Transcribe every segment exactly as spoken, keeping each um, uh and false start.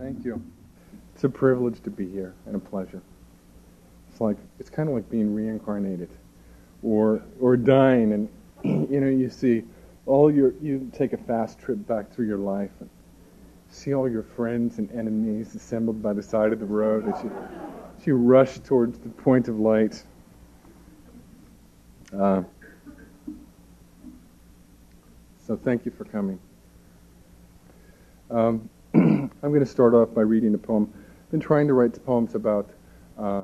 Thank you. It's a privilege to be here and a pleasure. It's like it's kind of like being reincarnated, or or dying, and you know you see all your you take a fast trip back through your life and see all your friends and enemies assembled by the side of the road as you as you rush towards the point of light. Uh, so thank you for coming. Um, I'm going to start off by reading a poem. I've been trying to write poems about uh,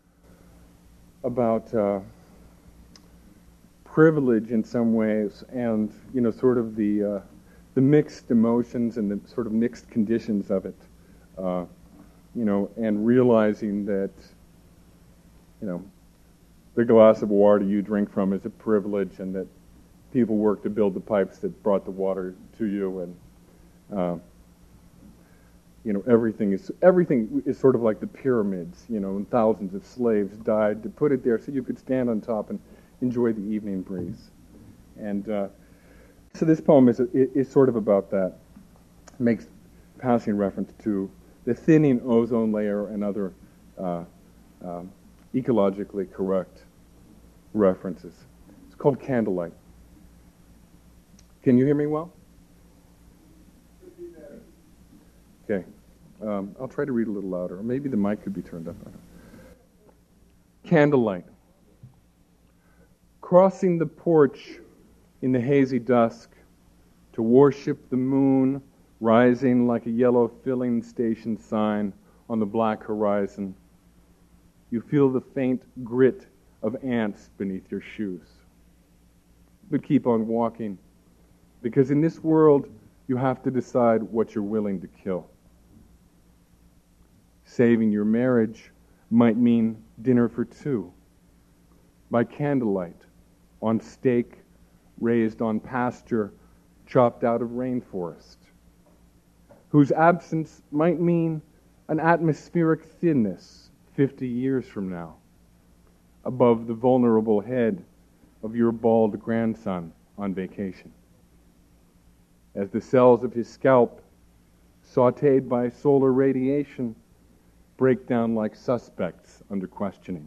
about uh, privilege in some ways, and you know, sort of the uh, the mixed emotions and the sort of mixed conditions of it. Uh, you know, and realizing that you know the glass of water you drink from is a privilege, and that people work to build the pipes that brought the water to you, and uh, you know, everything is everything is sort of like the pyramids, you know, and thousands of slaves died to put it there so you could stand on top and enjoy the evening breeze. And uh, so this poem is is sort of about that. It makes passing reference to the thinning ozone layer and other uh, um, ecologically correct references. It's called Candlelight. Can you hear me well? Okay. Um, I'll try to read a little louder, or maybe the mic could be turned up. Candlelight. Crossing the porch in the hazy dusk to worship the moon rising like a yellow filling station sign on the black horizon, you feel the faint grit of ants beneath your shoes. But keep on walking, because in this world you have to decide what you're willing to kill. Saving your marriage might mean dinner for two, by candlelight, on steak raised on pasture chopped out of rainforest, whose absence might mean an atmospheric thinness fifty years from now, above the vulnerable head of your bald grandson on vacation, as the cells of his scalp, sautéed by solar radiation, break down like suspects under questioning.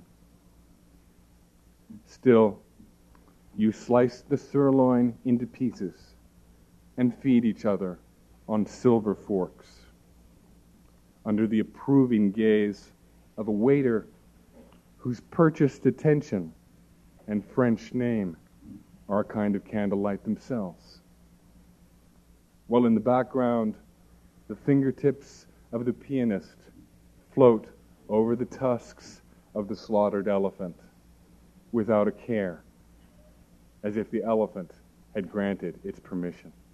Still, you slice the sirloin into pieces and feed each other on silver forks, under the approving gaze of a waiter whose purchased attention and French name are a kind of candlelight themselves. While in the background, the fingertips of the pianist float over the tusks of the slaughtered elephant without a care, as if the elephant had granted its permission.